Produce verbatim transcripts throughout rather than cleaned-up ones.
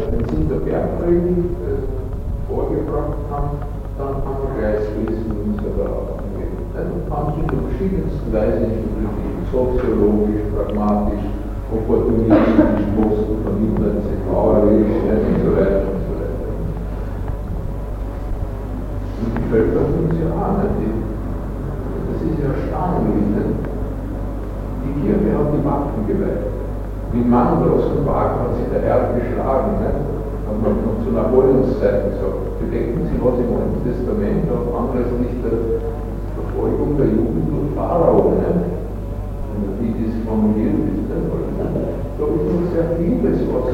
wenn Sie in der Bergregel äh, vorgebracht haben, dann kann man gleich lesen, wie es aber auch geht. Man kann sich in der verschiedensten Weise interpretieren, soziologisch, pragmatisch, opportunistisch, postvermittelnd, sekularisch und so weiter und so weiter. Und die Völker tun es ja auch nicht. Das ist ja erstaunlich. Nicht? Die Kirche hat die Waffen geweiht. Wie Mandros und Wagner hat sich der Herr geschlagen. Nicht? Hat man noch zu Napoleons Zeiten gesagt. Bedenken Sie, was im Alten Testament auf anlässlich der Verfolgung der Juden durch Pharao, wie das formuliert ist. Da ist noch sehr vieles, was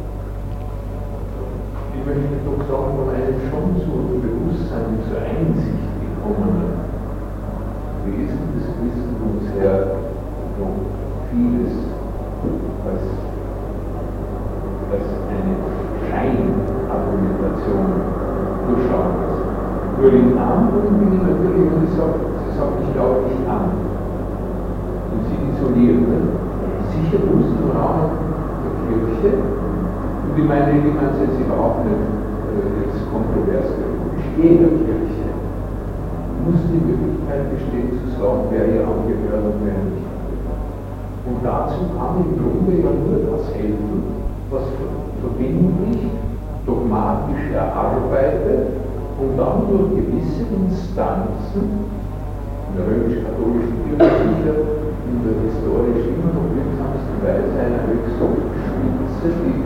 ich möchte doch sagen, von einem schon zu Bewusstsein, zur Einsicht gekommen Wesen des Christentums her noch vieles als, als eine Scheinargumentation durchschauen ist. Nur in anderen bin ich natürlich, und ich sage, sie sagt, ich glaube nicht an. Und sie isolieren. Sicher muss im Rahmen der Kirche, und ich meine, ich meine es jetzt überhaupt nicht äh, jetzt kontrovers, jeder Kirche muss die Möglichkeit bestehen zu sagen, wer ihr angehört und wer nicht. Und dazu kann im Grunde ja nur das helfen, was verbindlich, dogmatisch erarbeitet und dann durch gewisse Instanzen, in der römisch-katholischen Kirche sicher, in der historisch immer noch wirksamsten Weise einer höchsten Spitze, die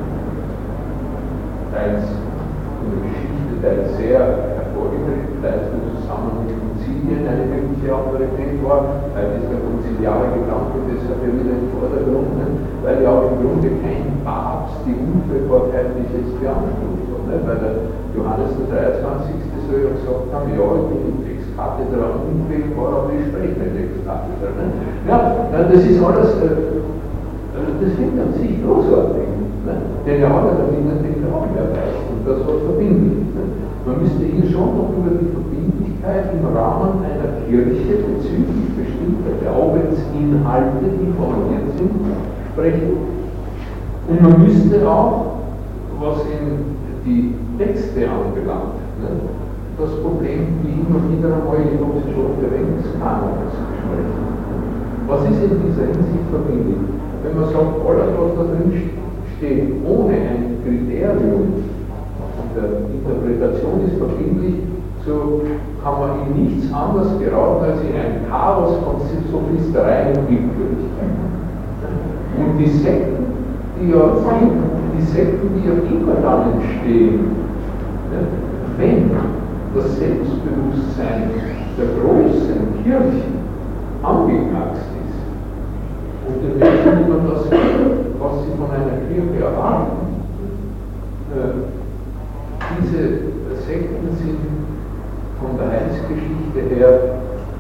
teils in der Geschichte teils sehr erfolgreich, teils im Zusammenhang mit Konzilien eine wirkliche Autorität war, weil dieser konziliare Gedanke deshalb ja wieder im Vordergrund, ne? Weil ja auch im Grunde kein Papst die Unfehlbarkeit nicht jetzt beansprucht hat, ne? Weil der Johannes der dreiundzwanzigste so ja gesagt haben, ja, ich bin Ex-Cathedra unfehlbar, aber ich spreche nicht Ex-Cathedra. Ne? Ja, das ist alles, äh, das finde ich an sich großartig, ne? Denn er hat ja damit den Glauben erreicht und das war verbindlich. Ne? Man müsste hier schon noch über die Verbindlichkeit im Rahmen einer Kirche bezüglich bestimmter Glaubensinhalte, die formuliert sind, sprechen. Und man müsste auch, was in die Texte anbelangt, ne, das Problem wie immer wieder einmal, ich habe es schon erwähnt, des Kanons besprechen. Was ist in dieser Hinsicht verbindlich? Wenn man sagt, alles, was da drin steht, ohne ein Kriterium der Interpretation ist verbindlich, so kann man in nichts anderes geraten als in ein Chaos von Sophisterei und Willkürlichkeit. Und die Sekten, die ja, die Sekten, die ja immer dann entstehen, ja, wenn das Selbstbewusstsein der großen Kirchen angeknackst ist und den Menschen immer das, was sie von einer Kirche erwarten, äh, diese Sekten sind von der Heilsgeschichte her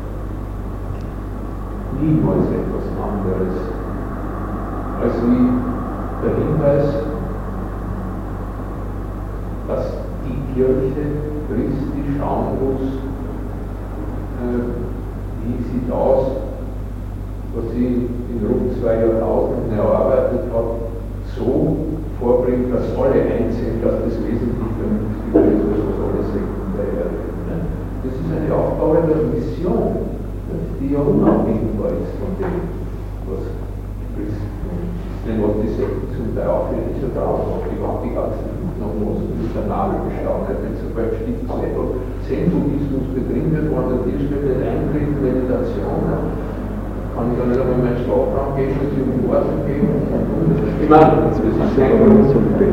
niemals etwas anderes als wie der Hinweis, dass die Kirche Christi schauen muss, äh, wie sieht aus, was sie in rund zwei Jahrtausenden erarbeitet hat, so vorbringt, dass alle einsehen, dass das wesentlich vernünftiger ist, als alle Sekten der Erde. Das ist eine Aufgabe der Mission, die ja unabhängigbar ist von dem, was Christentum ist. Denn was die Sekten zum Teil auch für nicht so drauf haben, die waren die ganzen nach Osten mit der Nadel gestaunt, wenn zum Beispiel Zen-Buddhismus begründet worden, der Tisch mit den Eingriffen, Meditation, kann ich dann nicht einmal meinen Schlafraum geben, dass ich um Worte geben und ich meine, das ist sehr gut.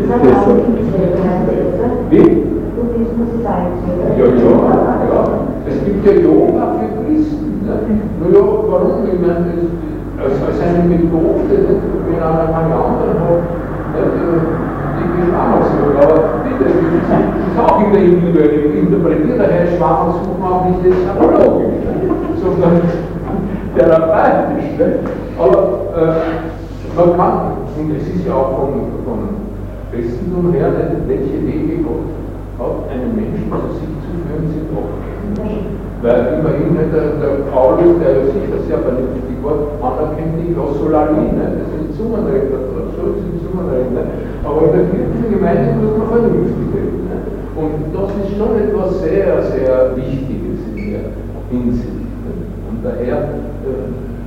Wie? Ja, ja, ja. Es gibt ja Yoga für Christen. Ne? Nur ja, warum? Ich meine, das als eine Methode, ne? Wenn einer keine anderen hat, ne? Die ist auch noch so. Aber bitte, das ist auch in der individuellen Interpretier, daher Schwach und suchen auch nicht das analogisch, ne? Sondern therapeutisch. Ne? Aber äh, man kann, und es ist ja auch vom, vom Christentum her, ne? Welche Wege Gott hat, einen Menschen zu sich zu führen, sind auch ähnlich. Weil immerhin der, der Paulus, der sicher sehr vernünftig war, anerkennt die Glossolalie, ne? Das ist ein Zungenredner, so ist ein Zungenredner. Aber Aber in der kirchlichen Gemeinde muss man vernünftig reden. Ne? Und das ist schon etwas sehr, sehr Wichtiges in der Hinsicht. Ne? Und daher äh,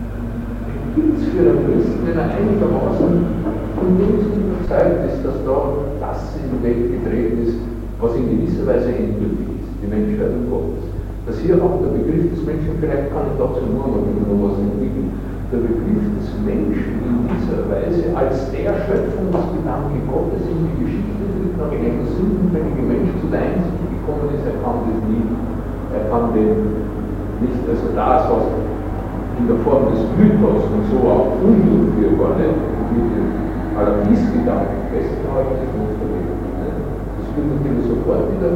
gilt es für den Christen, wenn er einigermaßen von dem überzeugt ist, dass da das in die Welt getreten ist, was in gewisser Weise endgültig ist, die Menschwerdung Gottes. Dass hier auch der Begriff des Menschen, vielleicht kann ich dazu nur mal noch was entwickeln, der Begriff des Menschen in dieser Weise als der Schöpfungsgedanke Gottes in die Geschichte tritt, nachdem der sündenfällige Mensch zu der Einsicht gekommen ist, er kann das nie, er kann den nicht, also das, was in der Form des Mythos und so auch unrückführbar, ne, mit dem Paradiesgedanken festgehalten ist, nicht verleben. Ne. Das wird natürlich sofort wieder,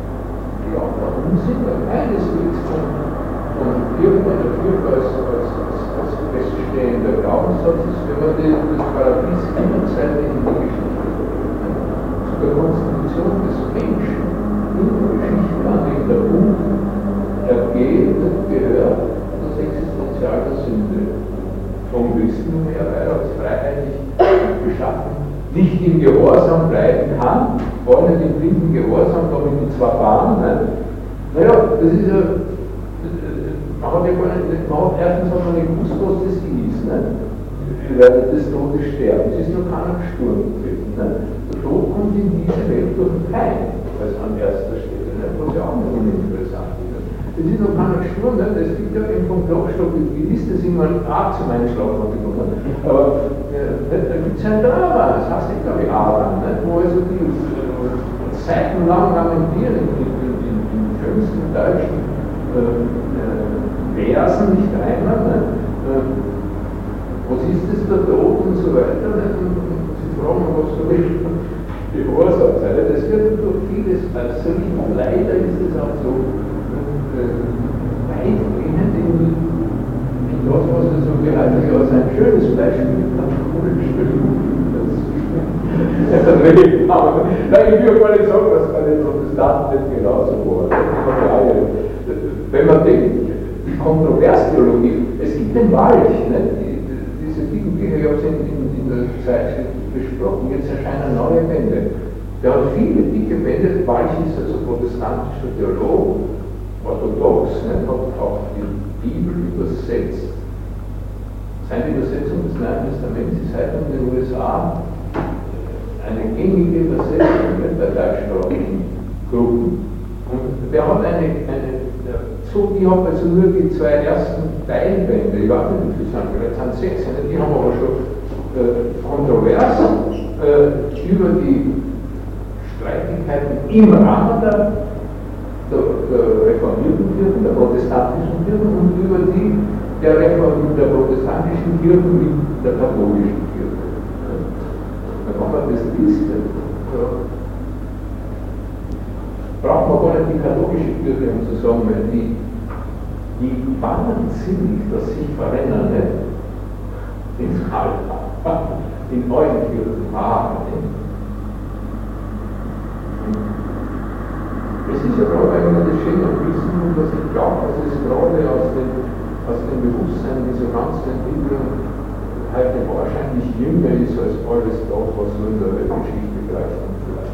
ja, der Unsinn, der keineswegs von, von irgendwann der Kirche als, als, als, als feststehender Glaubenssatz ist, wenn man den, das Paradies innerzeitig in die Geschichte ne, zu der Konstitution des Menschen in der Geschichte, an dem der Punkt ergeht und gehört, das Existenzial der Sünde. Vom Christentum her, weil er als freiheitlich geschaffen nicht im Gehorsam bleiben kann, vor allem nicht im blinden Gehorsam, da mit die zwei Bahnen. Ne? Naja, das ist ja, man hat ja gar nicht, man hat erstens hat man nicht gewusst, was das ist, ne? Weil das Todes sterben, es ist noch keiner gestorben gewesen. Ne? Der Tod kommt in diese Welt durch den Feind, als an erster Stelle, ne? Was ja auch noch uninteressant ist. Es ist noch keiner gestorben, ne? Es gibt ja eben vom Klopstock, wie ist das immer auch zum Einschlafen gekommen, aber äh, da gibt es ein Drama, das heißt nicht, glaube ich, Adam, ne? Wo also die äh, seitenlang lamentieren in, in, in, in schönsten deutschen äh, äh, Versen, nicht einer, ne? äh, was ist das, der Tod und so weiter, ne? Und, und sie fragen, was soll ich gehorsam sein? Das wird durch vieles äußerlich, und leider ist es auch so weitgehend in, in das, was er so gehalten hat, als ein schönes Beispiel katholisch vertreten haben. Nein, ich will mal nicht sagen, dass bei den Protestanten nicht genauso war. Wenn man denkt, die Kontroverstheologie, es gibt den Walch, ne? Die, diese Bibelbücher, ich habe es in, in, in der Zeit besprochen, jetzt erscheinen neue Bände. Der hat viele dicke Bände, Walch ist also protestantischer Theologe, orthodox, ne, hat auch die Bibel übersetzt. Seine Übersetzung des Neuen Testaments ist heute in den U S A eine gängige Übersetzung bei deutschsprachigen Gruppen. Und der hat eine, eine so, ich habe also nur die zwei ersten Teilbände, ich weiß nicht, wie viele sind, vielleicht sind sechs, die haben aber schon äh, kontrovers äh, über die Streitigkeiten im Rahmen der Der, der reformierten Kirchen, der protestantischen Kirchen und über die der, Reform, der protestantischen Kirchen mit der katholischen Kirche. Da kann man das listen. Ja. Braucht man gar nicht die katholische Kirche, um zu sagen, weil die, die wahnsinnig das sich verrennen, nicht? Ins Alter, in neuen Kirchen haben. Es ist ja gerade eigentlich das schöne Wissen, dass ich glaube, dass es gerade aus dem, aus dem Bewusstsein dieser ganzen Entwicklung heute wahrscheinlich jünger ist als alles das, was so in der Weltgeschichte greift und vielleicht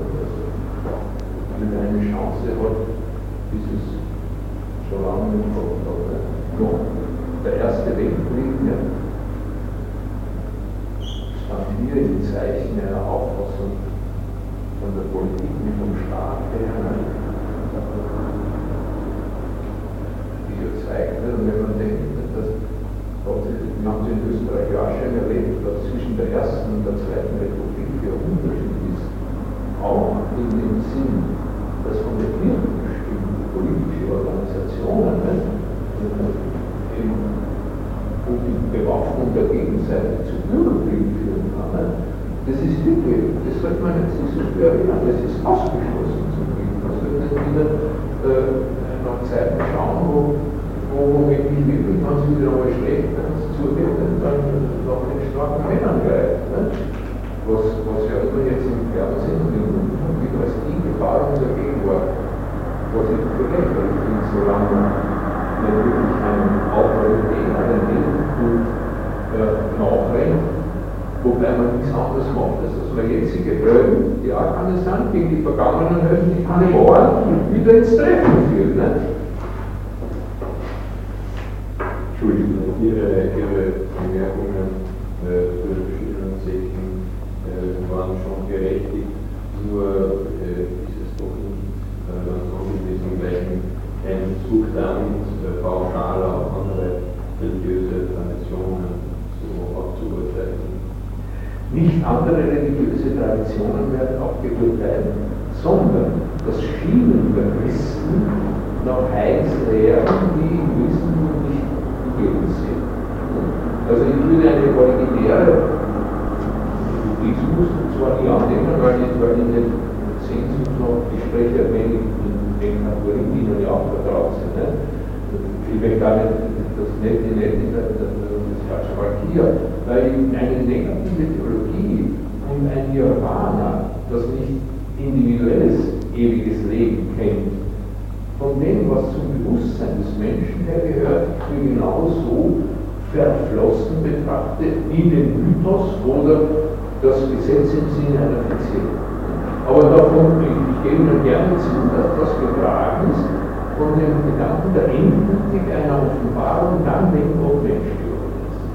also eine Chance hat, bis es schon lange nicht kommt. Aber noch der Erste Weltkrieg, ja, stand hier im Zeichen einer Auffassung von der Politik wie vom Staat her, die ja zeigt, wenn man denkt, dass wir haben es in Österreich ja auch schon erlebt, dass zwischen der ersten und der zweiten Republik der Unterschied ist, auch in dem Sinn, dass von der Kirche bestimmte politische Organisationen ne, eben und die Bewaffnung der Gegenseite zu Bürgerkrieg führen kann. Ne. Das ist wirklich, das sollte man jetzt nicht so erinnern, das ist ausgeschlossen zum Krieg. Man sollte nicht wieder äh, nach Zeiten schauen, wo, wo womit nicht wirklich, wenn es wieder einmal schlecht, wenn es zugeht, dann nach den starken Männern greift. Ne? Was, was ja immer jetzt im Fernsehen und im Rundfunk wieder als die Gefahr in der Gegenwart, was ich für lächerlich finde, solange nicht wirklich eine Autorität, einen Hilfekult äh, nachrennt, wobei man nichts anderes macht, als dass man jetzige Helden, die auch keine sind, gegen die vergangenen Helden, die keine waren, wieder ins Treffen führt. Ne? Entschuldigung, Ihre, Ihre Bemerkungen äh, zu den verschiedenen Sekten äh, waren schon gerechtigt, nur äh, ist es doch nicht äh, so mit diesem gleichen einen Zug damit äh, pauschal auf andere religiöse Traditionen so abzuurteilen. Nicht andere religiöse Traditionen werden abgeurteilt, sondern das Schienen der Christen nach Heilslehren, die im Christentum nicht gegeben sind. Also ich würde eine originäre Buddhismus zwar nie annehmen, weil ich, weil ich nicht Sehnsucht noch Gespräche wenig den Kategorien, die nun ja auch vertraut sind. Ne? Ich will gar nicht das nette, nette, das falsche Wort hier, weil eine negative Theologie und ein Nirvana, das nicht individuelles, ewiges Leben kennt, von dem, was zum Bewusstsein des Menschen her gehört, für genauso verflossen betrachtet wie den Mythos oder das Gesetz im Sinne einer Beziehung. Aber davon, ich, ich gebe Ihnen gerne zu, dass das getragen ist von dem Gedanken der Endgültigkeit einer Offenbarung, dann wenn Gott Mensch geworden ist.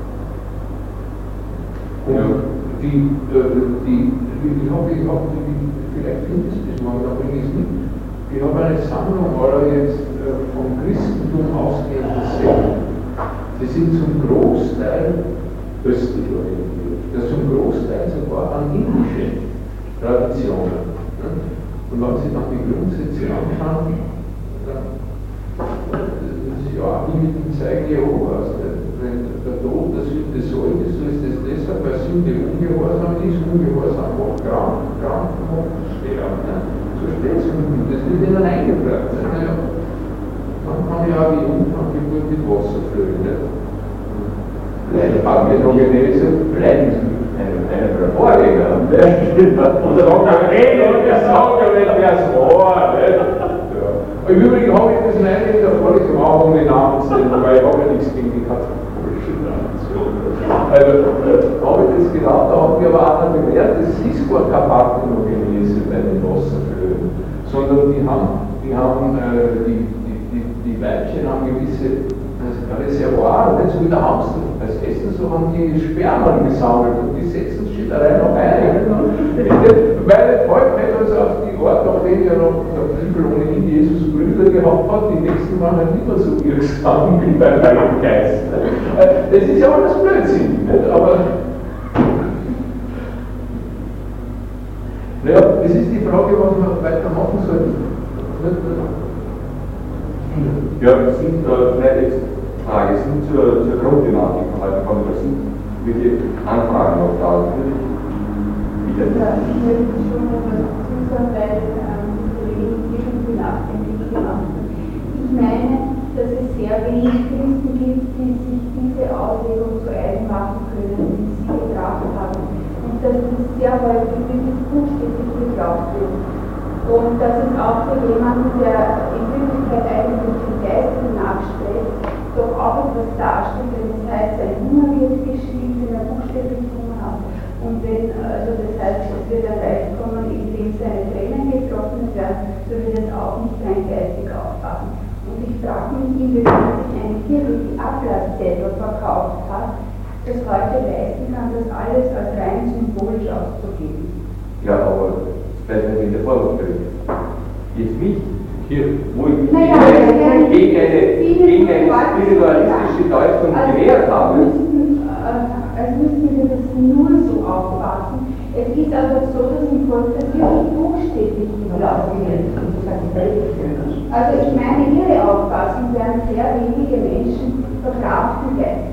Und ja. die, äh, die, ich habe, ich hab, vielleicht finde ich es bis morgen, da bringe ich es mit. Ich habe eine Sammlung aller jetzt äh, vom Christentum ausgehenden Sekten. Sie sind zum Großteil östlich orientiert, das zum Großteil sogar an indische Traditionen. Und wenn Sie dann die Grundsätze anschauen, dann das ist ja wie mit dem Zeigen Jehovas. Wenn der Tod der Sünde sollte, so ist es deshalb, weil Sünde ungehorsam ist, ungehorsam macht krank, krank macht sterben. So steht es und das wird ihnen eingebracht. Naja, man kann ja auch die Jungfrauengeburt mit Wasser füllen. Parthenogenese bleiben Sie einer der Vorgänger. Und der sagt, hey, der sagt ja nicht, wer es war. Im Übrigen habe ich das leider in der Vorlesung auch ohne Namensnennung, weil ich habe ja nichts gegen die katholische Tradition. Also habe ich das gedacht, da haben wir aber auch noch gelernt, es ist gar keine Parthenogenese bei den Wasserflöhen, sondern die haben, die, haben äh, die, die, die, die Weibchen haben gewisse Reservoir, nicht so wie der Hamster als Essen, so haben die Spermen gesammelt und die setzen sich da rein noch ein. Weil heute nicht also auf die Art, auf denen ja noch der Bibel ohnehin Jesus Brüder gehabt hat, die nächsten waren halt nicht mehr so wirksam wie beim Heiligen Geist. Das ist ja alles Blödsinn, nicht? Aber naja, das ist die Frage, was wir weitermachen sollten. Ja, das sind äh, vielleicht jetzt Frage, sind zur, zur Grundthematik von heute kommen, da sind wirklich Anfragen noch da. Bitte. Ja, ich möchte schon noch was zusagen, weil ähm, die Kollegen irgendwie nachdenken gemacht haben. Ich meine, dass es sehr wenig Christen gibt, die sich diese Auslegung zu eigen machen können, die sie gebracht haben. Und dass das sehr häufig wirklich buchstäblich geglaubt wird. Und dass es auch für jemanden, der in Wirklichkeit eigentlich den Geistern nachstrebt, doch auch etwas darstellt, wenn es heißt, ein Hunger wird gestillt, wenn er buchstäblich Hunger hat. Und wenn, also das heißt, es wird erreicht kommen, indem seine Tränen getrocknet werden, so wird es auch nicht rein geistig aufwachen. Und ich frage mich, inwiefern sich eine Kirche, die Ablasszettel verkauft hat, das heute leisten kann, das alles als rein symbolisch auszugeben. Ja, aber das bleibt nicht in der Vorwurfsbericht. Jetzt mich, hier, wo ich mich naja, gegen eine, gegen eine spiritualistische Deutung also, gewehrt habe. Müssten, äh, als müssten wir das nur so auffassen. Es ist aber so, dass im Volk das wirklich buchstäblich geglaubt wird. Also ich meine, Ihre Auffassung werden sehr wenige Menschen verkraften geistig.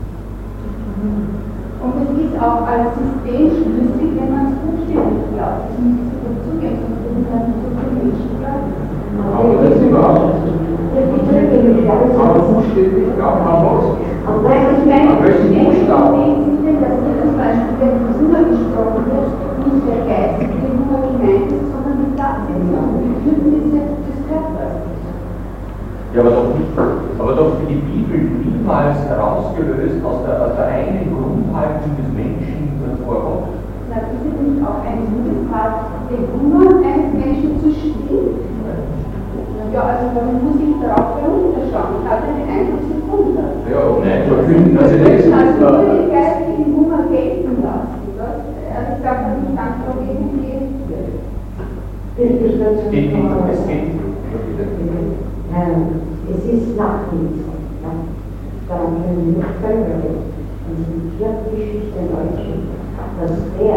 Und es ist auch als System schlüssig, wenn man es buchstäblich glaubt. Das müsste so dazugehen, sonst sind es nicht so viele Menschen glauben. Aber das ist überhaupt nicht. Aber buchstäblich glauben wir was. Nein, ich meine, buchstäblich sehen Sie, dass hier zum Beispiel, wenn Hunger gesprochen wird, nicht der geistige Hunger gemeint ist, sondern die Tatsache, die Bedürfnisse des Körpers. Ja, aber doch nicht, aber doch für die Bibel niemals herausgelöst aus der, aus der einen Grundhaltung des Menschen hat, den Hunger eines Menschen zu stillen. Ja, also warum muss ich darauf herunterschauen? Ich hatte den Eindruck, sie tun das. Ja, nein, verkünden, also das ist also nur den geistigen Hunger gelten lassen. Das, also ich sage, dass ich ganz dagegen gehe. Es geht. Es ist Nachtdienst. Daran können wir nicht selber reden. Und die vierte Geschichte in Deutschland, dass der,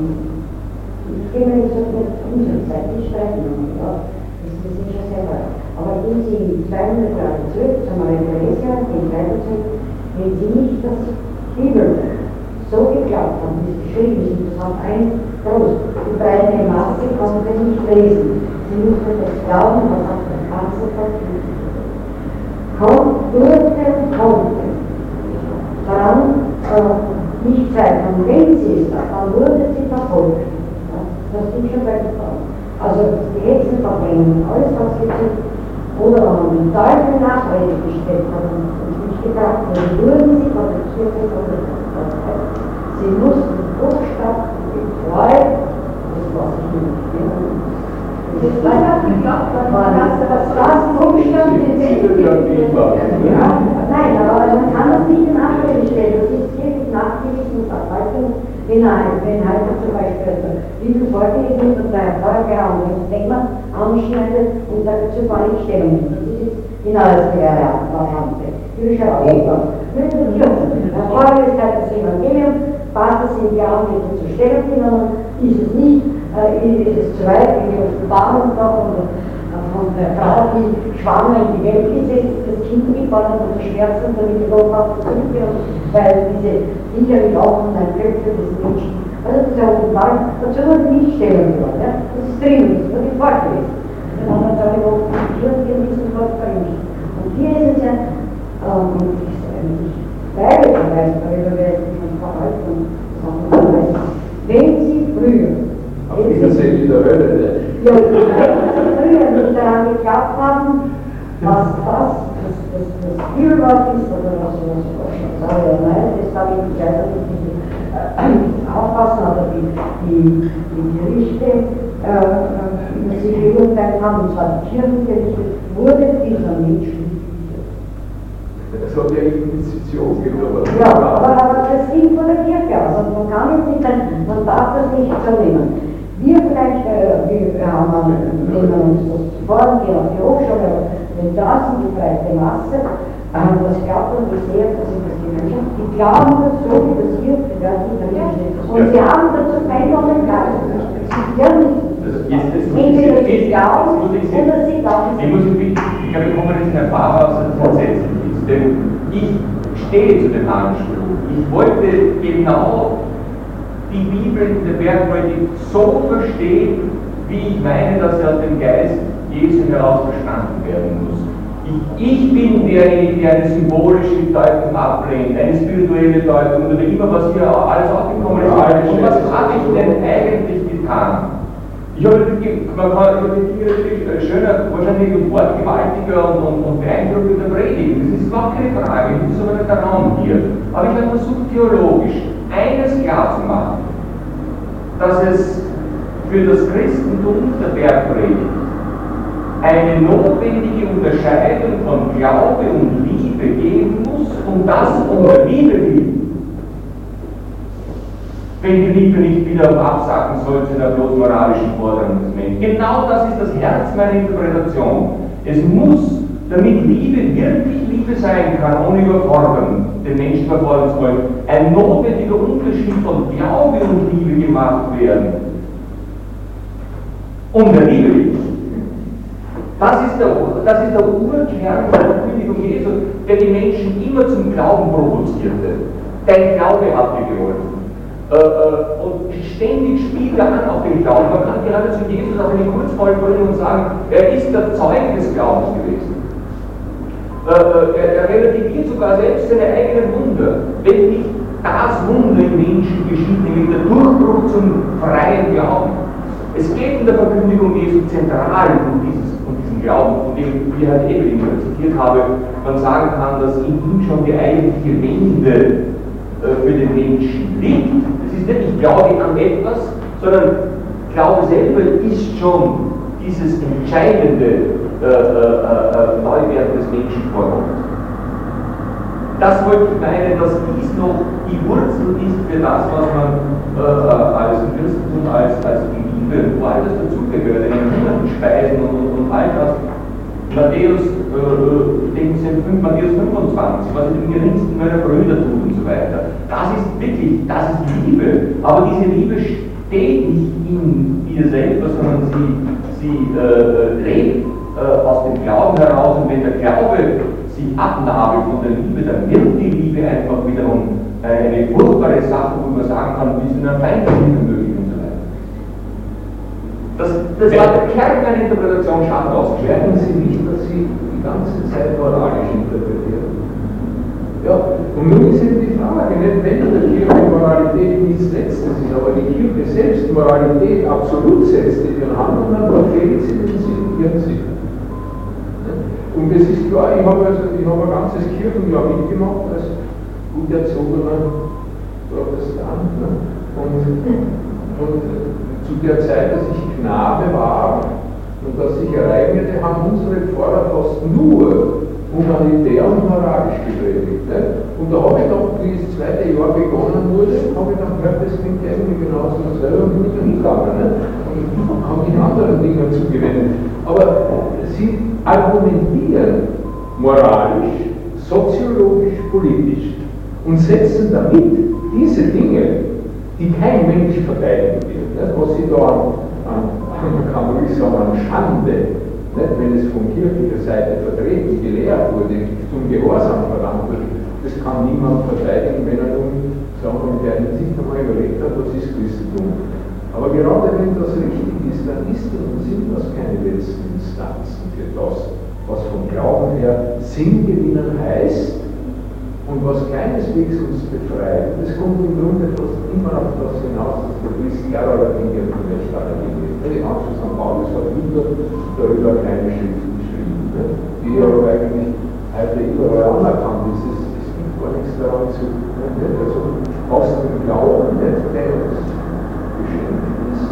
ich gehe mir jetzt auf unsere Zeit nicht streiten, ja, das ist nicht schon sehr weit. Aber gehen Sie zweihundert Jahre zurück, zum Maria Theresia, den weiter zurück, wenn Sie nicht das Bibelbuch so geglaubt haben, wie es geschrieben ist, und das hat ein Groß, die breite Masse konnte nicht lesen. Sie mussten das glauben, was auf der ganze Papier kommt, durfte und konnte daran äh, nicht zweifeln. Wenn sie es da, dann wurde sie verfolgt. Ja, das ist schon bei der Frau. Also die Hexenverbrennen, alles was jetzt oder wenn man den Teufel Nachrede gestellt hat und nicht gedacht wurde, wurden sie von der Kirche verfolgt. Sie mussten buchstaben getreu, das war sich nicht. Das war ja geglaubt, dass das Buchstaben den Welt ja, nein, aber man kann das nicht in Abrede stellen. Das ist wirklich nachgewiesen und Verwaltung. Wenn halt zum Beispiel wie viel vorgelesen wird und der Vorher und das Thema anschneidet und dazu gar nicht Stellung nimmt. Das ist jetzt genau das Variante. Jüdische Aufgabe. Mit der Kirche. Der Vorher ist halt das Evangelium, passt es in die Augenblicke zur Stellung genommen, ist es nicht. Ist es zu weit, wie die Offenbarung da von der, von der Frau, die schwanger in die Welt ist, ist das Kind geboren und verschmerzen und damit die Lohnhaft zurückführen, weil diese Kinder mit offenen Köpfen des Menschen, also diese Offenbarung, dazu wurde nicht Stellung genommen, ja? Das ist drin, das wurde vorgelesen. Und dann hat es auch die Türen in diesem Wort vermischt. Und hier ist es ja, ähm, ich sage nicht, beide verweisen, darüber werde ich schon verhalten, wenn sie früher auf Wiedersehen in der Hölle, ne? Ja, wenn sie früher nicht daran geglaubt haben, was das, das, das, das Bibelwort ist, oder was ich sage, ja, nein, das habe ich nicht weiter nicht äh, aufpassen, aber die, die, die Gerichte, äh, die sie beurteilt haben, und zwar die Kirchengerichte, wurde dieser Mensch nicht. Das hat ja Inquisition genommen. Ja, aber, aber das ging von der Kirche aus, und man kann jetzt nicht, man darf das nicht so nehmen. Wir vielleicht, äh, wir haben einen, nehmen uns das zuvor, gehen auf die Hochschule, wenn draußen die breite Masse, äh, das glaubt und wie sehr, das sind das die Menschen, die glauben das so, wie das hier gehört in der Kirche. Und sie haben dazu keinen Geist. Ja, nicht. Entweder sie glauben, oder sie glauben. Ich muss mich, ich glaube, ich komme jetzt in ein paar Aussätze, denn ich stehe zu dem Anspruch. Ich wollte genau die Bibel in der Bergpredigt so verstehen, wie ich meine, dass sie aus dem Geist Jesu heraus verstanden werden muss. Ich, ich bin derjenige, der eine symbolische Deutung ablehnt, eine spirituelle Deutung oder immer, was hier alles aufgekommen ist. Und was habe ich denn eigentlich getan? Ich habe man kann die Dinge natürlich schöner, wahrscheinlich wortgewaltiger und, und, und beeindruckender predigen. Das ist überhaupt keine Frage, das ist aber nicht der Raum hier. Aber ich habe versucht, theologisch eines klar zu machen, dass es für das Christentum der Bergpredigt eine notwendige Unterscheidung von Glaube und Liebe geben muss, und das um der Liebe willen. Wenn die Liebe nicht wieder absacken soll zu einer bloß moralischen Forderung des Menschen. Genau das ist das Herz meiner Interpretation. Es muss, damit Liebe wirklich Liebe sein kann, ohne überfordern, den Menschen überfordern zu wollen, ein notwendiger Unterschied von Glaube und Liebe gemacht werden. Um der Liebe willen. Das ist der, das ist der Urkern der Verkündigung Jesu, der die Menschen immer zum Glauben provozierte. Dein Glaube hat dir geholfen. Äh, äh, und ständig spielt er an auf den Glauben. Man kann gerade zu Jesus auch eine Kurzwahl bringen und sagen, er ist der Zeuge des Glaubens gewesen. Äh, äh, er, er relativiert sogar selbst seine eigenen Wunder, wenn nicht das Wunder im Menschen geschieht, nämlich der Durchbruch zum freien Glauben. Es geht in der Verkündigung Jesu zentral um, dieses, um diesen Glauben, von dem, wie Herr Evelyn zitiert habe, man sagen kann, dass in ihm schon die eigentliche Wende für den Menschen liegt. Es ist nicht, ich glaube an etwas, sondern Glaube selber ist schon dieses entscheidende äh, äh, äh, Neuwerden des Menschenvorgangs. Das wollte ich meinen, dass dies noch die Wurzel ist für das, was man äh, als Christentum, als, als die Liebe, wo all das dazugehört, den hunderten Speisen und, und, und all das. Matthäus, äh, denken Sie an Matthäus fünfundzwanzig, was in den geringsten meiner Brüder tut und so weiter. Das ist wirklich, das ist Liebe. Aber diese Liebe steht nicht in ihr selber, sondern sie, sie äh, lebt äh, aus dem Glauben heraus. Und wenn der Glaube sich abnabelt von der Liebe, dann wird die Liebe einfach wiederum äh, eine furchtbare Sache, wo man sagen kann, wie ist in einer Feindesliebe möglich und so weiter. Das, das war der Kern einer Interpretation Scharnhausen. Merken Sie nicht, dass Sie die ganze Zeit moralisch interpretieren? Ja, und nun ist eben die Frage, nicht wenn in der Kirche Moralität nichts Letztes ist, aber die Kirche selbst Moralität absolut setzt in ihren Handlungen, dann fehlt sie den Sinn, ihren Sinn. Und es ist klar, ich habe also, ich habe ein ganzes Kirchenjahr mitgemacht als gut erzogener Protestant. Ne? Und, und zu der Zeit, dass ich Knabe war und das sich ereignete, haben unsere Pfarrer fast nur humanitär und moralisch gepredigt. Ne? Und da habe ich dann, wie das zweite Jahr begonnen wurde, habe ich dann gehört, das klingt ja irgendwie genauso dasselbe und bin ich hingegangen. Ne? Und habe mich anderen Dingen zugewendet. Aber sie argumentieren moralisch, soziologisch, politisch und setzen damit diese Dinge, die kein Mensch verteidigen wird, nicht? Was sie da an, an, man kann ruhig sagen, an Schande, nicht? Wenn es von kirchlicher Seite vertreten, gelehrt wurde, zum Gehorsam verlangt wird, das kann niemand verteidigen, wenn er nun, sagen wir, der sich einmal überlegt hat, was ist Christentum. Aber gerade wenn das richtig ist, dann ist das und sind das keine letzten Instanzen für das, was vom Glauben her Sinn gewinnen heißt und was keineswegs uns befreit. Das kommt im Grunde fast immer auf das hinaus, dass der Christ Herr aller Dinge und Recht aller Dinge ist. Der Anschluss an Paulus hat Luther darüber keine Schriften geschrieben, ne? Die aber eigentlich heute überall anerkannt ist. Es, es gibt gar nichts daran zu tun. Ne? Also aus dem Glauben, nicht, der uns geschenkt ist,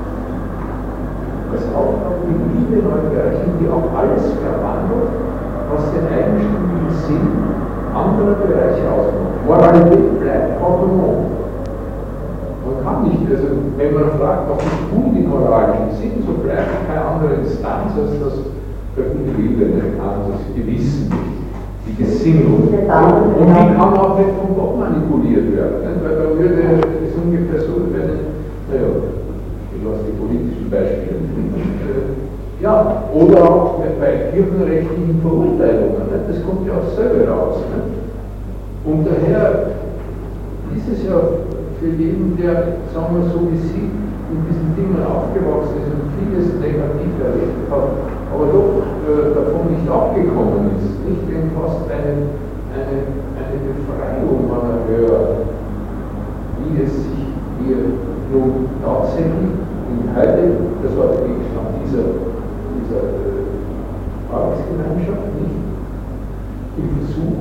als Aufgabe die Liebe Neugleichen, die auch alles verwandelt, was den eigenständigen Sinn anderer Bereiche ausmacht. Moralität bleibt autonom. Man kann nicht, also wenn man fragt, was ist unmoralischen Sinn, so bleibt keine andere Instanz als das der gute Wille, das Gewissen, die Gesinnung. Und die kann auch nicht von Gott manipuliert werden, nicht? Weil da würde es ungefähr so werden, naja, ich lasse die politischen Beispiele. Ja, oder auch bei kirchenrechtlichen Verurteilungen, nicht? Das kommt ja auch selber raus. Nicht? Und daher ist es ja für jeden, der, sagen wir so wie Sie, in diesen Dingen aufgewachsen ist und vieles negativ erlebt hat, aber doch äh, davon nicht abgekommen ist, nicht wenn fast eine, eine, eine Befreiung man hört, wie es sich hier nun tatsächlich in heute, das war der Gegenstand dieser dieser äh, Arbeitsgemeinschaft nicht im Versuch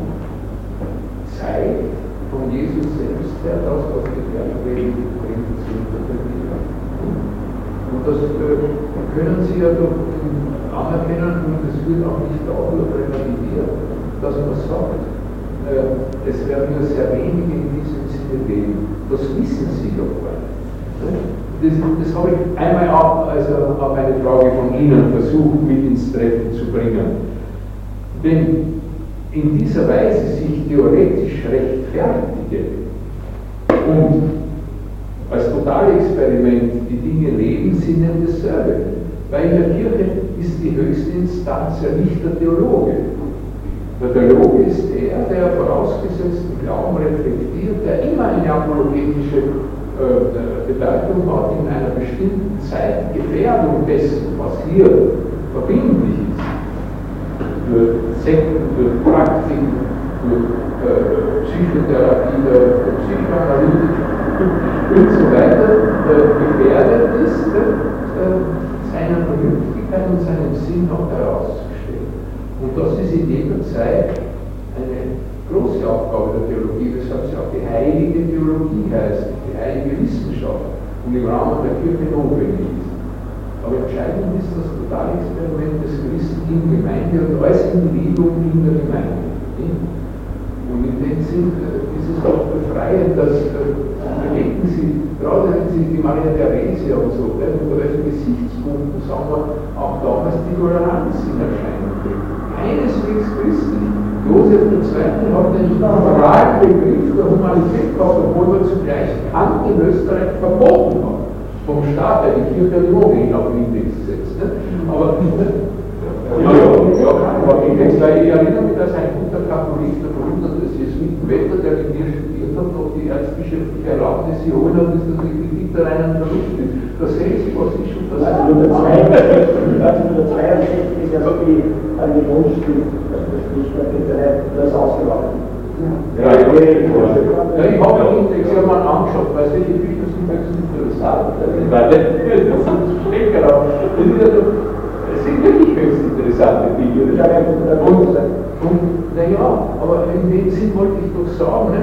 zeigt, von Jesus selbst her das, was die Bergpredigt bringt, zu interpretieren. Und das äh, können Sie ja doch anerkennen, und es wird auch nicht dadurch relativiert, dass man sagt, äh, es werden nur sehr wenige in diesem Sinne leben. Das wissen Sie doch gar nicht. Ne? Das, das habe ich einmal auch also auf eine Frage von Ihnen versucht, mit ins Treffen zu bringen. Wenn in dieser Weise sich theoretisch rechtfertige und als Totalexperiment die Dinge leben, sind ja dasselbe. Weil in der Kirche ist die höchste Instanz ja nicht der Theologe. Der Theologe ist der, der vorausgesetzten Glauben reflektiert, der immer eine apologetische äh, Bedeutung hat in einer bestimmten Zeit, Gefährdung dessen, was hier verbindlich ist, durch Sekten, durch Praktik, durch äh, Psychotherapie, durch Psychoanalytik und so weiter, äh, gefährdet ist, äh, seiner Vernünftigkeit und seinem Sinn noch herauszustellen. Und das ist in jeder Zeit eine große Aufgabe der Theologie, weshalb sie auch die heilige Theologie heißt, die heilige Wissenschaft. und im Rahmen der Kirche notwendig ist. Aber entscheidend ist das Totalexperiment des Christen in Gemeinde und als Individuum in der Gemeinde. Und in dem Sinn ist es auch befreiend, dass denken Sie, gerade wenn Sie die Maria Theresia und so, unter welchen Gesichtspunkten, sagen wir, auch damals die Toleranz in Erscheinung bringt. Keineswegs christlich. Josef der Zweite hat den liberalen Begriff der Humanität gehabt, obwohl er zugleich Kant in Österreich verboten hat. Vom Staat, der die Kirche die Wohnung auf Index setzt. Ne? Aber, ja, ja, ja, aber Index, weil ich erinnere mich, dass ein guter Katholik, der Bruder des Jesuiten Wetter, der mit mir studiert hat, noch die erzbischöfliche Erlaubnis geholt hat, ist, dass die Kritik der reinen Vernunft ist. Da sehen Sie, was ich schon das neunzehnhundertzweiundsechzig ist ja so die Religionsstift, das Stichwort Internet, das ausgelaufen. Ja, ja, ja, ja, ich habe den Index ja mal angeschaut, weil solche Bücher sind mir interessant. Weil das steht genau. Das sind wirklich höchst interessante Bücher. Und, und naja, aber in dem Sinn wollte ich doch sagen, ne,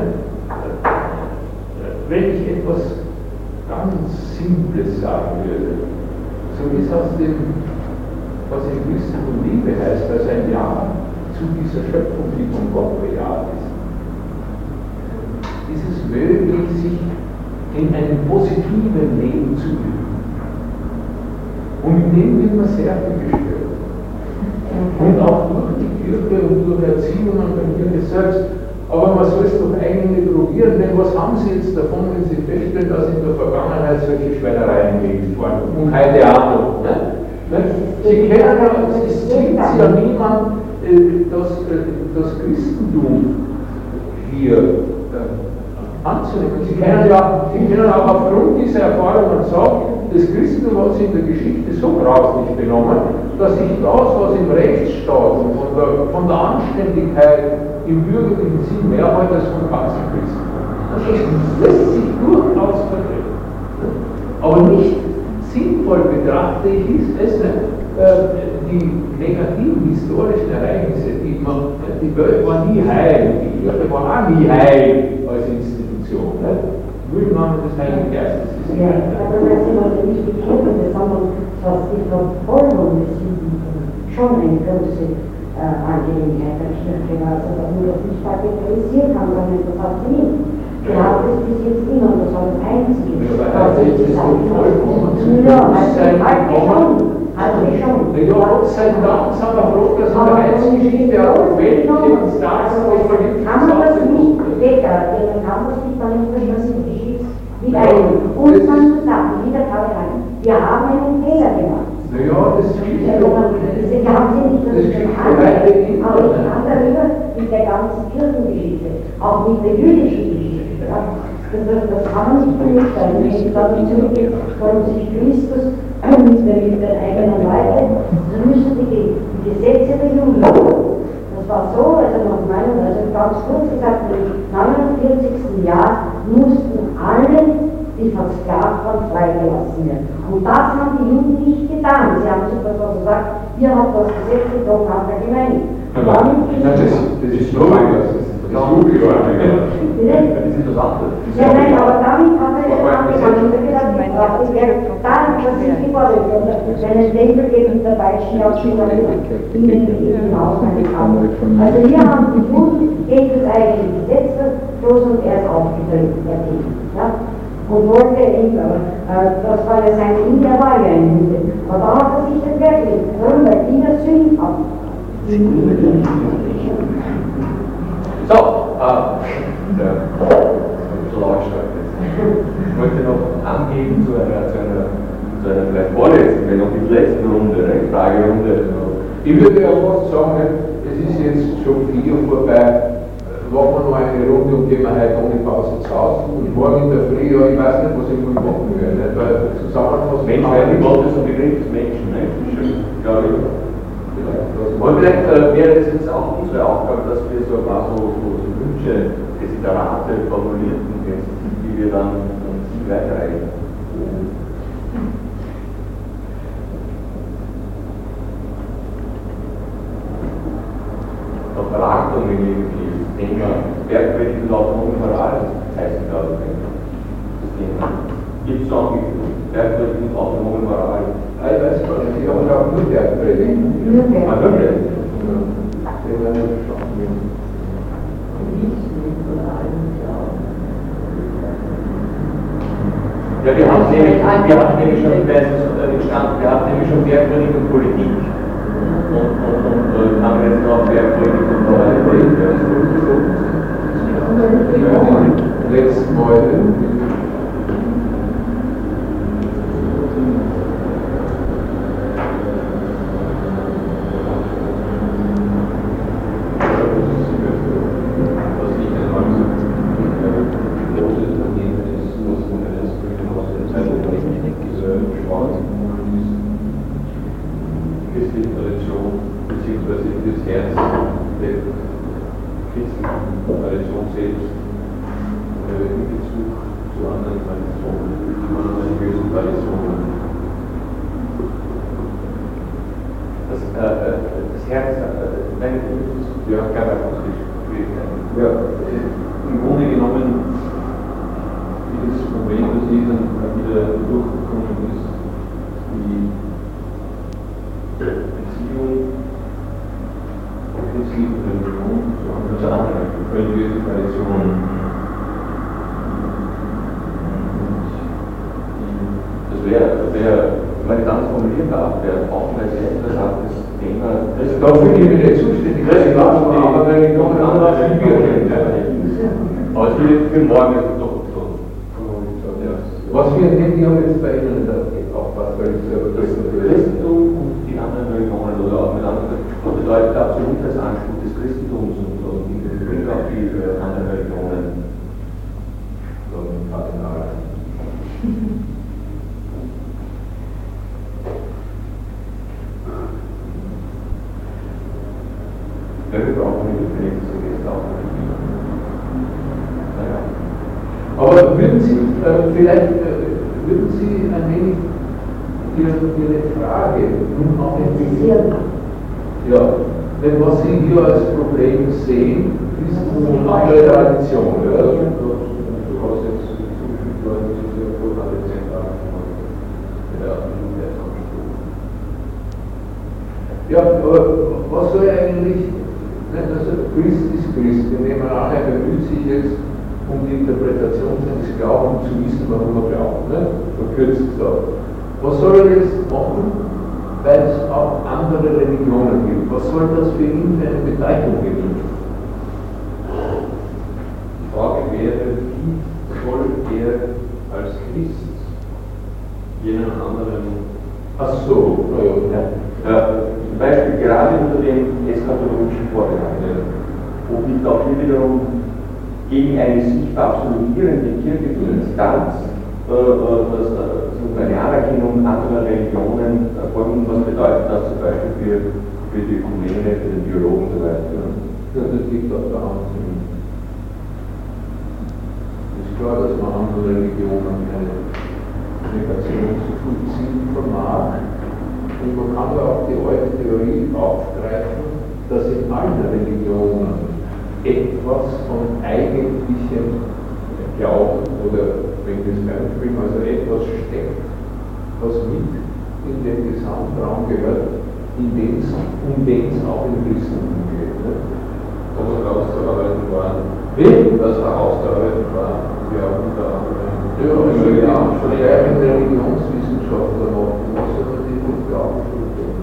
wenn ich etwas ganz Simples sagen würde, so ist aus dem, was im Christentum Liebe heißt, als ein Ja zu dieser Schöpfung, die von Gott bejaht ist. Ist es möglich, sich in einem positiven Leben zu üben. Und in dem wird man sehr viel gestört. Und auch durch die Kirche und durch Erziehung an der Kirche selbst. Aber man soll es doch eigentlich probieren, denn was haben Sie jetzt davon, wenn Sie feststellen, dass in der Vergangenheit solche Schweinereien gegeben waren? Und heute auch noch. Ne? Sie kennen ja, es zwingt Sie ja niemand, das, das Christentum hier anzunehmen. Sie können ja, Sie können auch aufgrund dieser Erfahrungen sagen, das Christentum hat sich in der Geschichte so grauslich benommen, dass sich das, was im Rechtsstaat und von der, von der Anständigkeit im bürgerlichen Sinn mehr hat als vom ganzen Christentum. Das lässt sich durchaus vertreten. Aber nicht sinnvoll betrachte ich ist es, äh, die negativen historischen Ereignisse, die man, die Welt war nie heil, die Kirche war auch nie heil als Institution. Ne? Müllnahme des Heiligen Geistes ist ja, aber das sind also nicht die Kirche, sondern was die Verfolgung des Judentum schon eine große äh, Angelegenheit der Kirche war, also dass man das nicht bagatellisieren kann, sondern das hat sie nicht. Glaubt es bis jetzt immer, und das war das Einzige. Ja, jetzt ist es vollkommen zu Ja, also schon. Also schon. Ja, Gott sei Dank sind wir froh, dass in der Heilsgeschichte auch welche Instanzen was vergibt. Kann man das nicht degradieren, kann man das nicht dann in verschlossene Geschichte mit einem. Und man sagt, wieder gerade rein, wir haben einen Fehler gemacht. Naja, das spielt ja doch. Wir haben sie nicht, das ist ein aber ich kann darüber mit der ganzen Kirchengeschichte, auch mit der jüdischen Geschichte. Ja. Das, das kann man nicht beurteilen. Wenn ich dann zurückgehe, warum sich Christus mit der, mit der eigenen Leute, dann müssen die, die Gesetze der Juden. Das war so, also nach meinem, also ganz kurz gesagt, im neunundvierzigsten Jahr mussten alle, die versklavt waren, freigelassen werden. Und das haben die Juden nicht getan. Sie haben sogar so gesagt, wir haben das Gesetz gebrochen an der Gemeinde. Ja, das, das ist so lang, das ist das ist das andere. Ja, nein, aber damit hat er es angefangen. Ich habe gedacht, ich brauche die Welt. Dann, das ist die Vorstellung. Wenn es Tempel geht mit der Peitschen auf die Ihnen hinaus kann. Also hier haben die Juden gegen das eigene Gesetz verstoßen und er ist aufgetreten, der Kind. Ja? Und wollte eben, äh, das war ja sein Kind, der war ja ein Jude. Aber da hat er sich das wirklich, warum? Weil die das Sünden haben. So, ah, der Lautstark. Ich wollte noch angeben zu einer, zu einer, zu einer vielleicht vorletzten, wenn noch die letzte Runde, eine Fragerunde. Ich würde ja fast sagen, es ist jetzt schon vier vorbei. Machen wir noch eine Runde und gehen wir heute ohne Pause zu Hause. Und morgen in der Früh, ja, ich weiß nicht, was ich wohl machen werde, weil zusammenfassen. Mensch, weil die Worte so Begriff des Menschen, ne? Glaube ich. Und vielleicht äh, wäre es jetzt auch unsere Aufgabe, dass wir so ein paar so, so, so Wünsche, Desiderate formulierten, die wir dann an Sie weiterreichen. Verwaltung irgendwie, das Thema Bergpredigt und autonomen Moral heißen, glaube ich. Das Thema. Gibt es auch Nürnberg. Ah, Nürnberg. Der wäre nicht schaffen. Ja, wir haben nämlich, wir haben nämlich schon, wir haben nämlich schon Bergpolitik und Politik. Und, und, und, und haben jetzt noch Bergpolitik und Politik. Letztes Mal. Was wir nehmen, die haben jetzt bei Ihnen aufpasst, weil ich selber das Christentum und die anderen Religionen oder auch mit anderen bedeutet absolut das Anspruch des Christentums und, und im Blick auf die äh, anderen Religionen. Kardinal. Ja, wir brauchen nicht die nächste Gäste auch nicht. Naja. Aber würden Sie, äh, vielleicht äh, würden Sie ein wenig Ihre, Ihre Frage nun auch entwickeln? Ja, denn was Sie hier als Problem sehen, ist eine andere Tradition. Ja? Du hast jetzt zugefügt, Leute, die sehr gut an den Zentralen ja, aber was soll eigentlich, also Christ ist Christ, wir nehmen an, er bemüht sich jetzt um die Interpretation seines Glaubens zu wissen, warum er glaubt, ne? Verkürzt gesagt. Was soll er jetzt machen, weil es auch andere Religionen gibt? Was soll das für ihn für eine Bedeutung geben? Die Frage wäre, wie soll er als Christ jenen anderen... Ach so, naja. Ja. Ja, zum Beispiel gerade unter dem eschatologischen Vorbehalt, ja, wo nicht auch hier wiederum gegen eine sich absolutierende kirchliche Instanz äh, das, äh, eine Anerkennung anderer Religionen erfolgen, was bedeutet das zum Beispiel für, für die Ökumene, für den Biologen und so weiter. Ja. Ja, das liegt auf der Hand. Es ist klar, dass man andere Religionen keine Negation zu vollziehen vermag. Und man kann ja auch die alte Theorie aufgreifen, dass in allen Religionen etwas von eigentlichem Glauben oder, wenn wir es reinspielen, also etwas steckt, was mit in den Gesamtraum gehört, in den's, um den es auch im Christentum geht. Ne? Das herauszuarbeiten war, Wie? das herauszuarbeiten war, ja, unter anderem. Ja, also ja, schon der Religionswissenschaftler noch, was hat er die Glauben tun?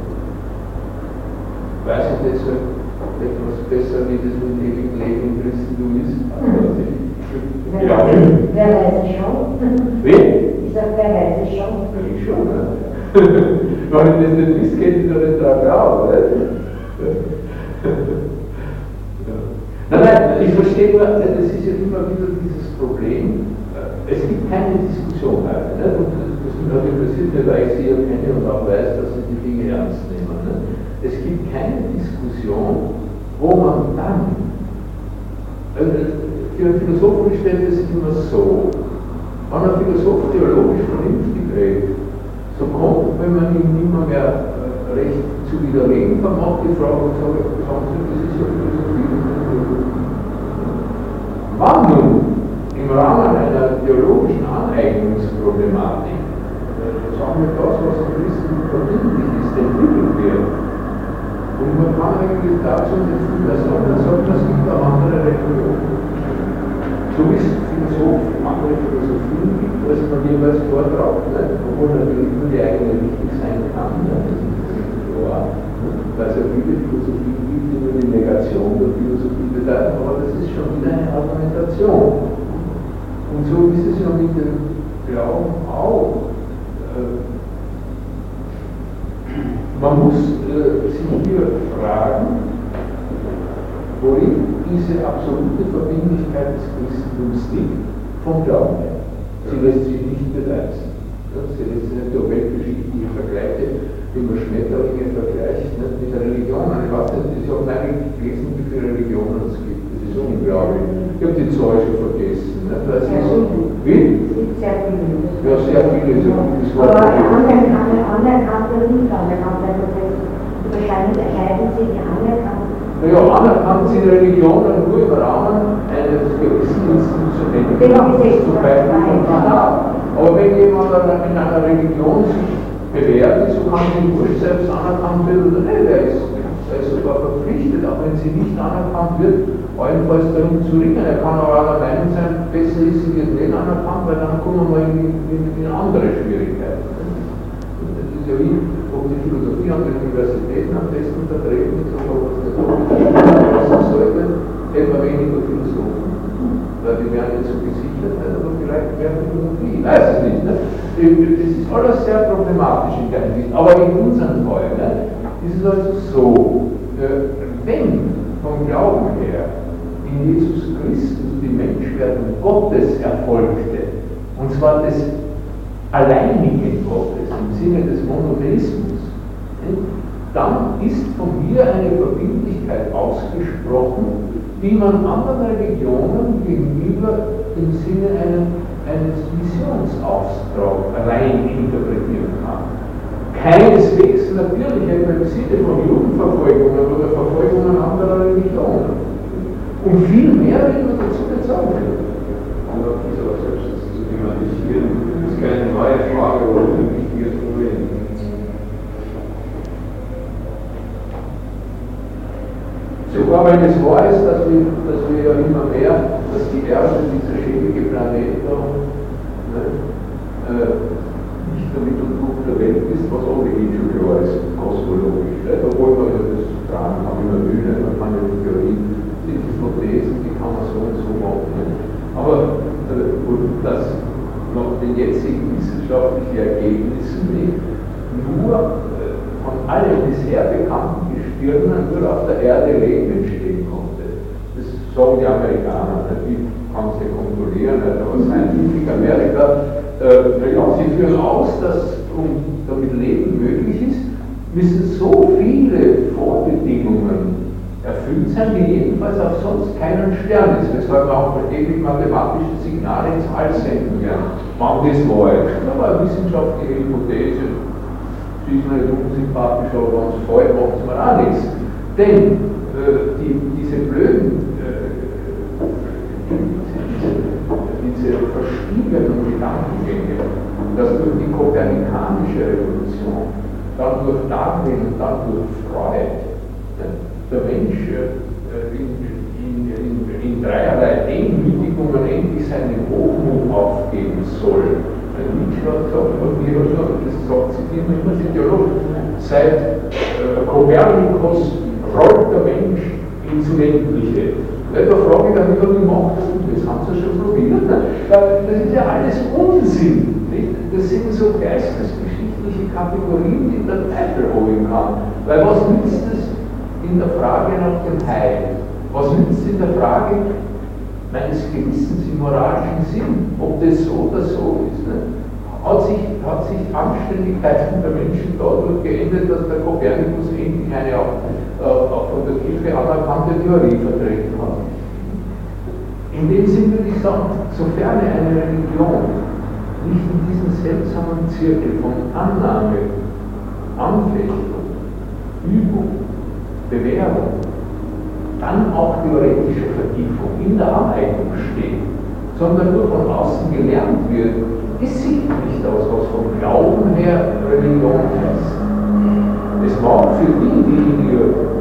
Weiß ich deshalb etwas besser, wie das mit dem ewigen Leben im Christentum ist? Wer, Ja. wer weiß es schon? Wie? Ich sage, wer weiß es schon? Ich schon, ne? Wenn ich das nicht wisst, geht ich doch nicht dran glauben, ne? Nein, nein, ich verstehe nur, das ist ja immer wieder dieses Problem. Es gibt keine Diskussion heute, ne? Und das, das mich interessiert mich, weil ich sie ja kenne und auch weiß, dass sie die Dinge ernst nehmen. Ne? Es gibt keine Diskussion, wo man dann, also für einen Philosophen stellt es immer so, wenn ein Philosoph theologisch vernünftig redet, so kommt, wenn man ihm immer mehr äh, recht zu widerlegen vermag, die Frage, und sage, sagen Sie, das ist ja Philosophie. Wann nun im Rahmen einer theologischen Aneignungsproblematik, äh, sagen wir das, was im Christentum verbindlich ist, entwickelt wird, Und man kann eigentlich dazu nicht viel mehr sagen, man sagt, es gibt eine andere Religion. So wie es Philosophen, andere Philosophien gibt, was man jeweils vortraut, ne? Obwohl natürlich nur die eigene richtig sein kann, ne? Das ist nicht klar, ne? Weil es ja viele Philosophien gibt, die nur die Negation der Philosophie bedeuten, aber das ist schon wieder eine Argumentation. Und so ist es ja mit dem Glauben auch. Man muss äh, sich hier fragen, worin diese absolute Verbindlichkeit des Christentums liegt, vom Glauben her. Sie lässt sich nicht beweisen. Ja, sie lässt sich nicht durch weltgeschichtliche Vergleiche, wie man Schmetterlinge vergleicht, nicht mit der Religion. Ich weiß nicht, ich habe eigentlich gelesen, wie viele Religionen es gibt. Das ist unglaublich. Ich habe die Zahl schon vergessen. Nicht? Weil es ist, wie? Sehr viele. Ja, sehr viele. Das war aber anerkannte oder nicht anerkannte Prozesse. Wahrscheinlich erscheinen sie die anerkannten. Naja, anerkannt sind Religionen nur im Rahmen eines gewissen institutionellen Glaubens, zum Beispiel von Kanal. Aber wenn jemand in einer Religion sich bewährt, so kann sie wurscht selbst anerkannt werden oder nicht. Er ist, er ist sogar verpflichtet, auch wenn sie nicht anerkannt wird, allenfalls darum zu ringen. Er kann aber auch der Meinung sein, besser ist sie wird nicht anerkannt, weil dann kommen wir in, in, in andere Schwierigkeiten. Das ist ja wie, ob die Philosophie an den Universitäten am besten vertreten ist, oder was nicht lassen sollte, etwa weniger Philosophen, weil die werden jetzt so gesichert, aber vielleicht mehr Philosophie, ich weiß es nicht. Ne? Das ist alles sehr problematisch in der Hinsicht, aber in unserem Fall ne, ist es also so, wenn vom Glauben her in Jesus Christus die Menschwerdung Gottes erfolgte, und zwar des alleinigen Gottes im Sinne des Monotheismus, dann ist von hier eine Verbindlichkeit ausgesprochen, die man anderen Religionen gegenüber im Sinne einen, eines Missionsauftrags allein interpretieren kann. Keineswegs natürlich etwa im Sinne von Judenverfolgungen oder Verfolgungen anderer Religionen. Und viel mehr will man dazu nicht sagen. Und auch diese selbst zu thematisieren, ist keine neue Frage oder ein wichtiges Problem. Sogar wenn es wahr ist, dass wir, dass wir ja immer mehr, dass die Erde, dieser schäbige Planet da, ne, äh, nicht der Mittelpunkt der Welt ist, was ohnehin schon klar ist, kosmologisch. Ne? Obwohl man ja das Fragen haben immer müde, man kann ja die Theorie, die Hypothesen, die kann man so und so machen. Ne? Aber äh, das nach den jetzigen wissenschaftlichen Ergebnissen nicht nur äh, von allen bisher bekannten Gestirnen nur auf der Erde Leben entstehen konnte. Das sagen die Amerikaner, die kann sie kontrollieren, aber Scientific America, äh, ja, sie führen aus, dass um, damit Leben möglich ist, müssen so viele Vorbedingungen erfüllt sein, wie jedenfalls auf sonst keinen Stern ist, weshalb man auch ewig mathematische Signale ins All senden werden. Wann das war jetzt? Das war eine wissenschaftliche Hypothese. Sie ist nicht unsympathisch, aber wenn es fällt, macht es mir auch nichts. Denn äh, die, diese blöden, äh, diese, diese verstiegenen Gedankengänge, dass durch die kopernikanische Revolution, dann durch Darwin und dann durch Freud, ne, der Mensch äh, in, in, in, in dreierlei Demütigungen endlich seinen Hochmut aufgeben soll. Nietzsche hat gesagt, das sagt sie immer als Ideologe, seit äh, Kopernikus rollt der Mensch ins Unendliche. Da frage ich dann wieder, wie macht das? Das haben sie schon probiert. Ne? Das ist ja alles Unsinn. Nicht? Das sind so geistesgeschichtliche Kategorien, die der Teufel holen kann. Weil was nützt es in der Frage nach dem Heil? Was nützt es in der Frage meines Gewissens im moralischen Sinn, ob das so oder so ist? Ne? Hat sich, hat sich Anständigkeit der Menschen dadurch geändert, dass der Kopernikus endlich eine auch, äh, auch von der Kirche anerkannte Theorie vertreten hat. In dem Sinn würde ich sagen, sofern eine Religion nicht in diesen seltsamen Zirkel von Annahme, Anfechtung, Übung, Bewährung, dann auch theoretische Vertiefung in der Aneignung steht, sondern nur von außen gelernt wird, es sieht nicht aus, was vom Glauben her Religion heißt. Es mag für die, die in ihr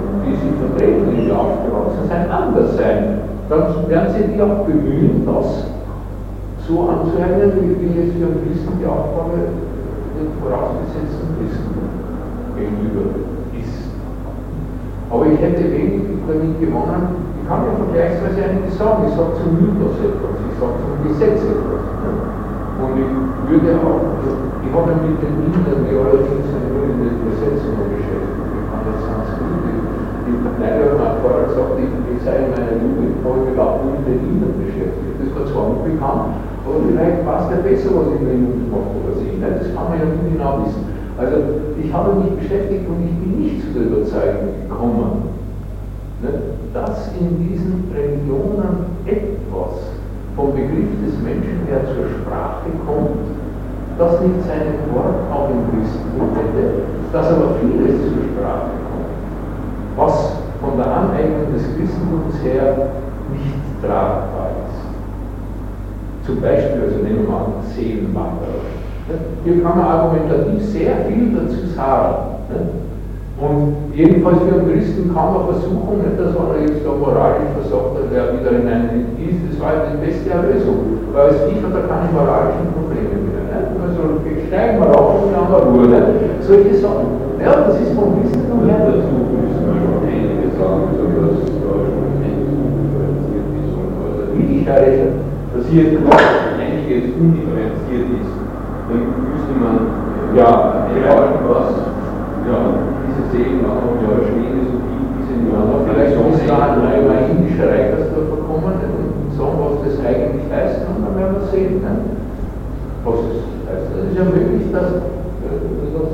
bisschen die Aufgabe den vorausgesetzten Christen gegenüber ist. Aber ich hätte wenig damit gewonnen. Ich kann ja vergleichsweise einiges sagen. Ich sage zum Mythos etwas, ich sage zum Gesetz etwas. Und ich würde auch, also ich habe mich mit den Indern, die allerdings nur in den Übersetzungen beschäftigt. Ich kann jetzt Sanskrit, die Verteidiger haben vorher gesagt, ich, ich sei in meiner Jugend voll überhaupt nur mit den Indern beschäftigt. Das war zwar nicht bekannt, aber vielleicht weiß der besser, was ich in der Jugend gemacht habe als ich. Das kann man ja nicht genau wissen. Also ich habe mich beschäftigt und ich bin nicht zu der Überzeugung gekommen, dass in diesen Religionen etwas vom Begriff des Menschen her zur Sprache kommt, das nicht seinen Wort auch im Christentum hätte, dass aber vieles zur Sprache kommt, was von der Aneignung des Christentums her nicht tragbar ist. Zum Beispiel, also nehmen wir mal Seelenwanderer. Hier kann man argumentativ sehr viel dazu sagen. Und jedenfalls für einen Christen kann man versuchen, nicht, dass man jetzt da moralisch versagt, dann wäre wieder in einen Dienst, das war die beste Erlösung. Weil als ich hatte keine moralischen Probleme mehr. Nicht? Also steigen wir auf und haben wir Ruhe. Nicht? Solche Sachen. Ja, das ist vom Christentum her dazu. Müssen wir schon einige sagen, dass da schon differenziert ist und also militärisch passiert, einiges undifferenziert ist. Dann müsste man ja erwarten, was ja, diese Seelenwanderung ja stehen, so wie diese Nuancen. Vielleicht muss da ein neuer indischer Reichersdorfer kommen und sagen, was das eigentlich heißt, und dann werden wir sehen, ne? Was das heißt. Das ist ja möglich, dass äh,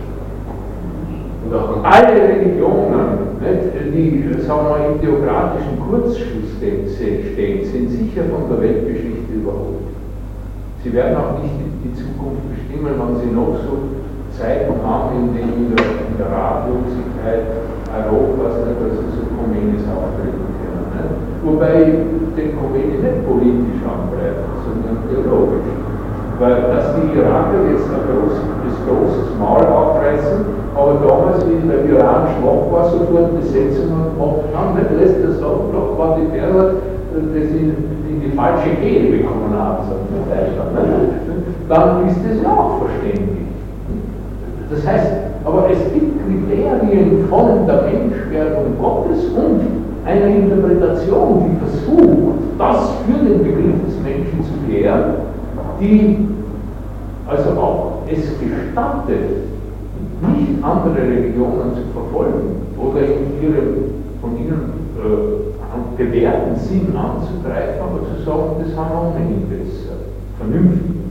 alle Religionen, nicht, die sagen wir, im theokratischen Kurzschluss stehen, sind sicher von der Weltgeschichte überholt. Sie werden auch nicht die Zukunft bestimmen, wenn sie noch so Zeiten haben, in denen in der, in der Ratlosigkeit Europas nicht, also so Kommunis auftreten können. Nicht? Wobei den Kommunis nicht politisch angreifen, sondern theologisch. Weil dass die Iraker jetzt ein großes, das großes Maul aufreißen, aber damals, wie der Iran schwach war, sofort Besetzungen gemacht haben, nicht lässt das sagen, doch war die Perser, das in, in die falsche Kehle bekommen haben, sagt der Deutschland. Dann ist das ja auch verständlich. Das heißt, aber es gibt Kriterien von der Menschwerdung Gottes und einer Interpretation, die versucht, das für den Begriff des Menschen zu klären, die also auch es gestattet, nicht andere Religionen zu verfolgen oder in ihrem von ihnen äh, bewährten Sinn anzugreifen, aber zu sagen, das haben wir ohnehin besser, vernünftig.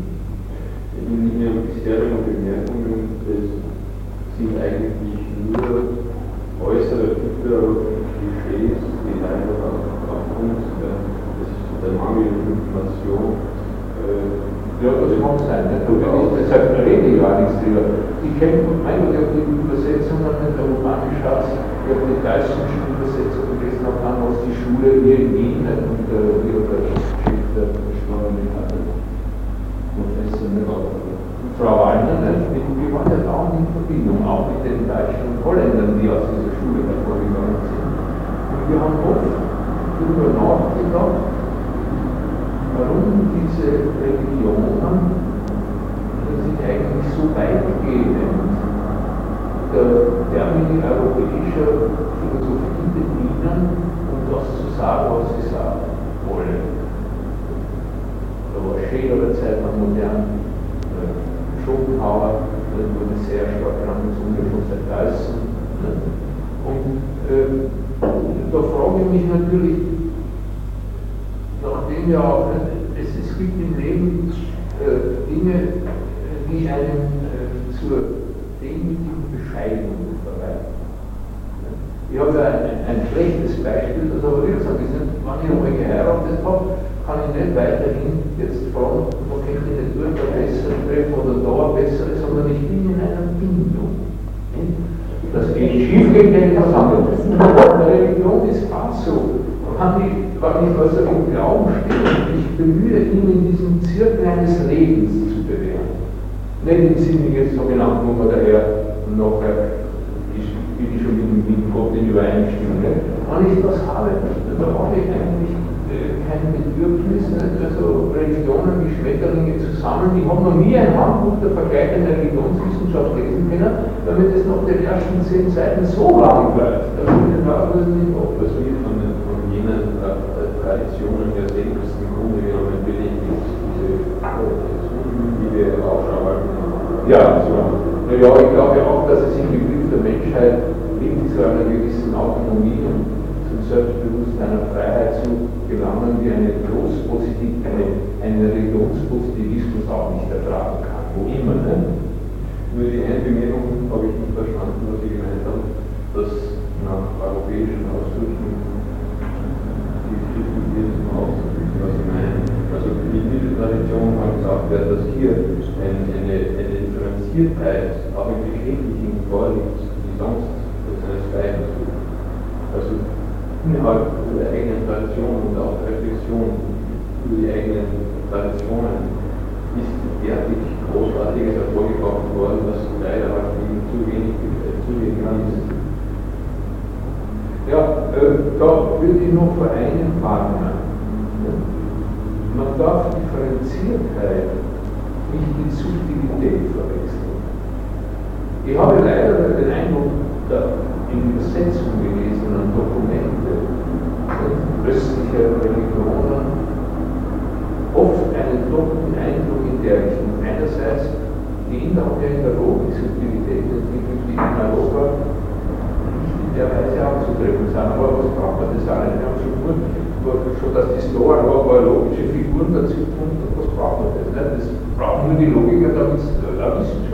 In Ihren bisherigen Bemerkungen sind eigentlich nur äußere Klischees, die einfach aufgrund der mangelnden Information äh, ja, das mag sein, nicht? Aber deshalb rede ich gar nichts drüber. Ich kenne meine, ich habe die Übersetzungen mit der Romanisch Schatz, ich habe die deutschen Übersetzungen gelesen, habe dann aus die Schule hier in Wien und äh, hier der Chef der Schule Professor Frau Wallner, wir waren ja da in Verbindung, auch mit den Deutschen und Holländern, die aus dieser Schule hervorgegangen sind. Und wir haben oft darüber nachgedacht, warum diese Religionen sich eigentlich so weit gehen, der Termini europäischer Philosophie bedienen, um das zu sagen, was sie sagen wollen. Da war Schäderer Zeit am modernen Schopenhauer, wurde sehr stark herangezogen von der Geißen. Und äh, da frage ich mich natürlich, nachdem ja auch, es, es gibt im Leben äh, Dinge, die einem äh, zur demütigen Bescheidenung verleiten. Ich habe ja ein, ein, ein schlechtes Beispiel, das aber wirksam ist. Wenn ich einmal geheiratet habe, kann ich nicht weiterhin jetzt fragen, wo könnte ich nicht dort ein besseres treffen oder da ein besseres, sondern ich bin in einer Bindung. Das geht schief, geht nicht was anderes. Die Religion ist auch so. Wenn ich, wenn ich also im Glauben stehe, ich bemühe, ihn in diesem Zirkel eines Lebens zu bewähren. Nicht im Sinne jetzt sogenannten, wo man daher nachher ist, bin ich schon mit dem Gott in Übereinstimmung. Wenn ich das habe, dann habe ich eigentlich äh, kein ein Bedürfnis, also Religionen wie Schmetterlinge zu sammeln. Ich habe noch nie ein Handbuch der vergleichenden Religionswissenschaft lesen können, damit es nach den ersten zehn Seiten so lang bleibt. Das ist nicht ob das wir von, von jenen äh, Traditionen der selbst im Grunde genommen belegt ist, diese unmündige Ausschau halten. Ja, so. Ja, ich glaube auch, dass es im Begriff der Menschheit liegt, zu einer gewissen Autonomie und zum Selbstbewusstsein, einer Freiheit zu gelangen, die eine Großpositiv, eine, einen Religionspositivismus auch nicht ertragen kann. Wo immer, ne? Nur die eine Bemerkung habe ich nicht verstanden, was Sie gemeint haben, dass nach europäischen Ausdrücken die Christentum auszudrücken, was Sie meinen. Also die indische Tradition hat gesagt, dass hier ein, eine, eine Differenziertheit auch im Geschichtlichen vorliegt, die sonst eines Zweifels gibt. Also innerhalb der eigenen Tradition und auch der Reflexion über die eigenen Traditionen ist derartig Großartiges hervorgebracht worden, dass leider halt eben zu wenig, zu wenig ist. Ja, äh, da würde ich noch vor einem warnen. Man darf Differenziertheit nicht mit Subtilität verwechseln. Ich habe leider den Eindruck, in Übersetzung gelesenen Dokumente östlicher Religionen oft einen doppelten Eindruck in der Richtung. Einerseits, die Inder haben ja in der Logik Subtilität entwickelt, die in Europa nicht in der Weise abzutreffen sind. Aber was braucht man das auch nicht? Wir haben schon gut, schon dass die Stoa war, logische Figuren dazu gefunden, was braucht man das nicht? Das brauchen nur die Logiker, damit es